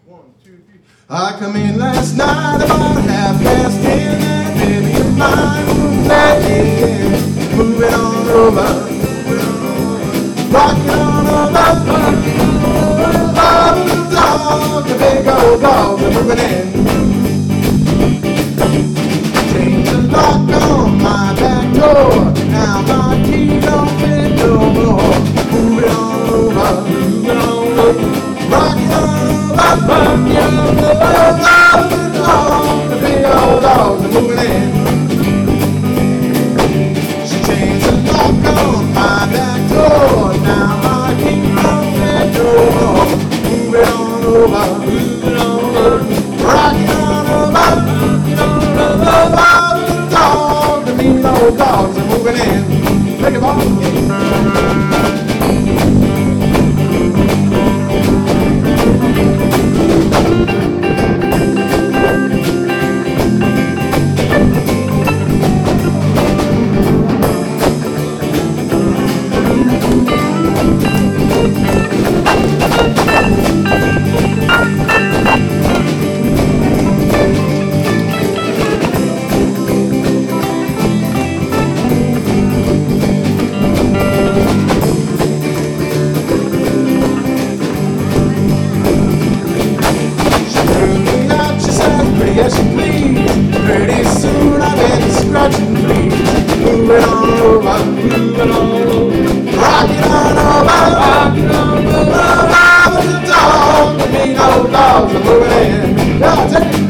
I come in last night about 10:30 and baby you're mine. Moving on over, rocking on over. Dog, the big old dogs are moving in. Change the lock on my back door. Now my key don't fit no more. Moving on over, rocking on over. The big old dogs are moving in. She changed the lock on my back door. Now my key don't fit no more. Moving on over, rocking on over. The mean old dogs are moving in. Take it off. Yes, please. Pretty soon I've been scratching, please. Moving on over, rocking on over, the dog, the mean old dogs are moving in. Yeah, take it.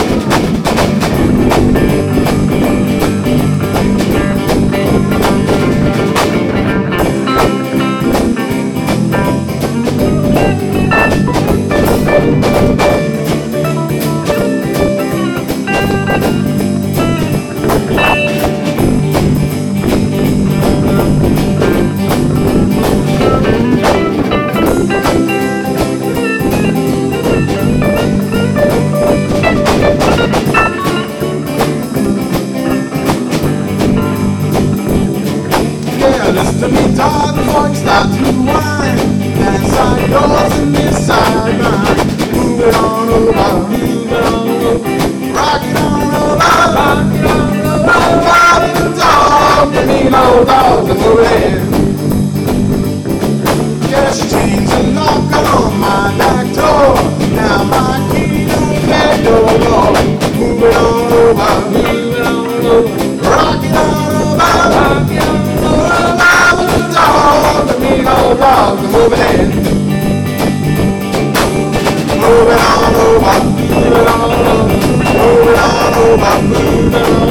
Listen to me talk before you start to whine. That side yours and this side mine. Moving on over, rocking on over. The dog, the mean old dogs are moving in. Yeah, she changed the lock on my back door. Now my key don't get no more. Moving on over, rocking on over. The mean old dogs are moving in. Moving on over, moving on over, moving on over.